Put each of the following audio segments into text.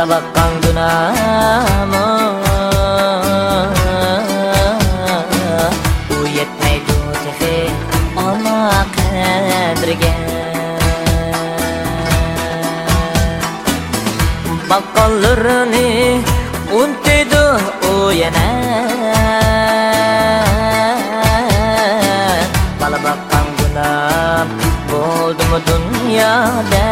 bala bakkan günahımı u yetmeydi tehi ona kadrige bakkallarını untuydu o yana bala bakkan günahım oldu mu dünyada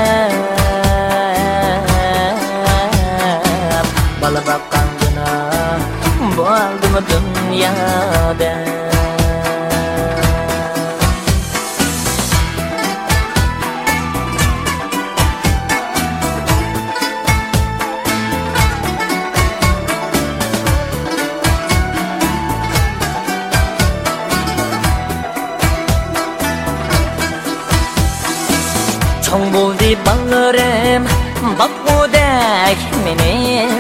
bala bakkan günahım oldu mu dünyada 정보디 방어렘 bakudek meni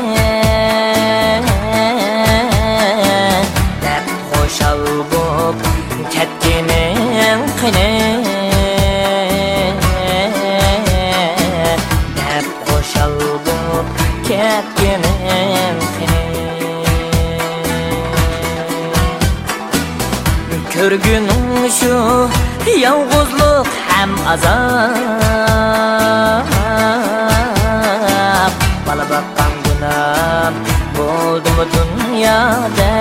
deb xo'shal bo'p ketganing qani deb xo'shal bo'p ketganing qani ko'rguning shu yolg'izlik ham azab bala bakkan günahım oldu mu dünyada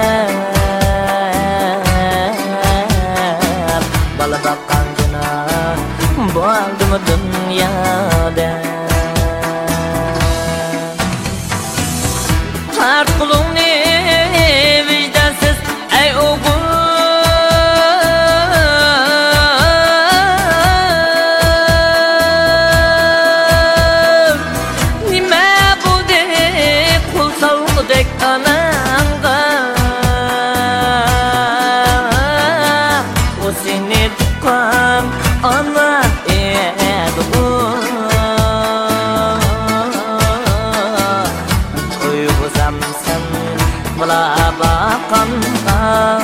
bala bakkan günahım oldu mu dünyada har kulungni vicdansiz ey o'g'il ananga o seni tukan ana edu tuygusam sen bala bakanda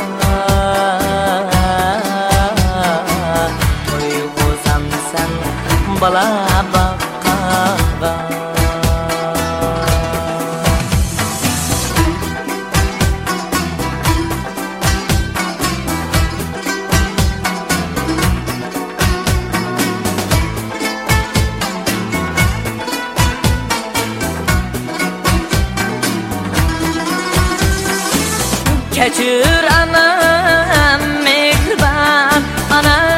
tuygusam sen bala bakanda Keçir anam mehriban anam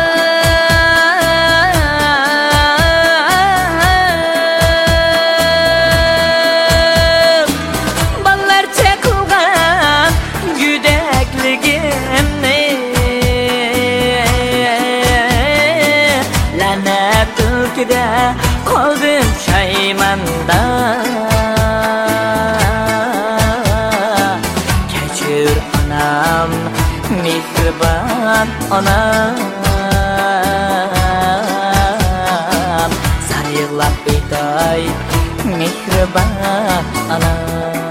ballar çekilgan güdekligimni lanet ülkede kalbim shaymanda anam mehriban anam sarıylab aytay mehriban anam